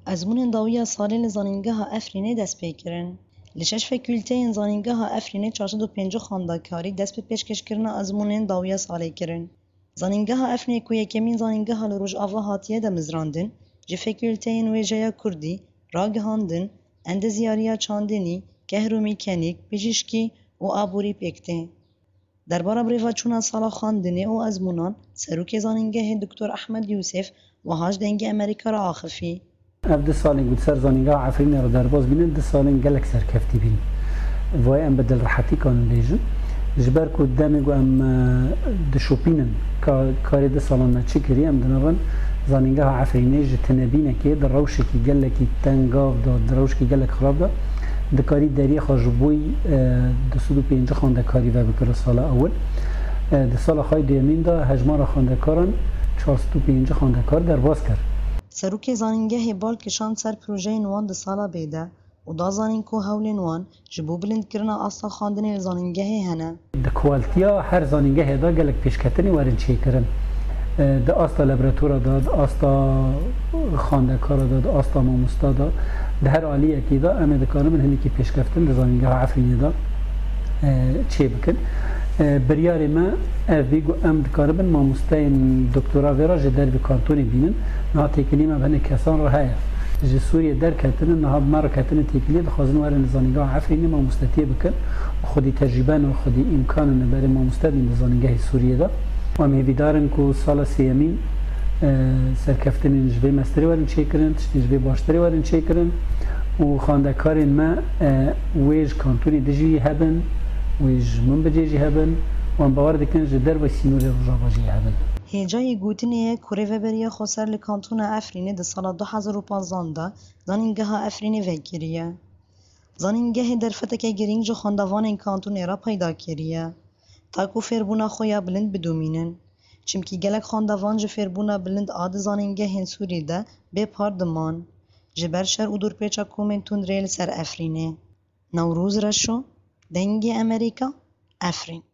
ازمون داویا سالی لزانینگاها افرینه دست پیکرن. لشش فکولتین زانینگاها افرینه 405 خاندکاری دست به پیشکش کرنا ازمون داویا سالی کرن. زانینگاها افرینه که یکمین زانینگاها لروج آوا هاتیه دمزراندن، جه فکولتین ویجایا کردی، راگهاندن، اندزیاریا چاندنی، کهرومیکانیک، پزشکی و آبوری پیکتین. درباره بریوا چونا سالا خواندنی و ازمونان سروک زانینگاه دکتر احمد یوسف و هاش دنگ امریکا را آخفی. ده سالین بود سر زانینگاه عفرین را درباز بینن ده سالین گلک سرکفتی بین وای ام بدل راحتی کانن بیجن جبر کو دمی گو ام ده شوپینن کاری ده سالان چی کری ام دنرن زانینگاه عفرینه جتنبینه که در روشی که گلکی تنگاف داد در روشی که گلک خراب داد ده کاری دری خواجبوی ده سودو پینجا خانده کاری و بکر سال اول ده سال خواهی دیمین دا هجمار خانده کارن 405 خانده کار درباز کرد. سروک زانینگاه بالکشان سر پروژه نوان ده سالا بیده و دا زانین که هول نوان جبو بلند کرنا اصلا خواندن زانینگاه هنه. ده کوالتیا هر زانینگاه دا گلک پیشکتنی وارن چی کرن. ده آستا لابراتورا داد، آستا خانده کار داد، آستا ماموستا داد. ده هر عالیه که دا اما دکانه من همی که پیشکفتن ده زانینگاه عفرینی دا چی بکن. بریاری ما اویگو ام دکاره بن ماموستای دکترا ویرا جدر به کانتونی بینن نه تکنی ما بین کسان را هیا جسوری در کتن نه مر کتن تکنی بخوازن ور نزانیگاه عفرینی ماموستتی بکن خودی تجربه و خودی امکان نبر ماموستاد نزانیگاه سوریه دا و می بیدارن کو سال سیمی سرکفتن نجبه مستری ورن چی کردن نجبه باشتری ورن چی کردن و خواندکارن ما ویج کانتونی دجی هبن ویج من بجیجی هبن وان باور دکن جدر و سینور رجاواجی هبن. هجای گوتنیه کوره و بریا خسر لکانتون افرینه ده سال 2015 زانینگاه افرینه وکریه. زانینگاه در فتک گرینگ جو خاندوان این کانتون را پیدا کریه. تا کو فربونا خویا بلند بدومینن. چمکی گلک خاندوان جو فربونا بلند آد زانینگاه هنسوری ده به پاردمان. جبر شر و دور پیچا کومنتون ریل سر افرینه. نوروز رشو دنگ امریکا افرین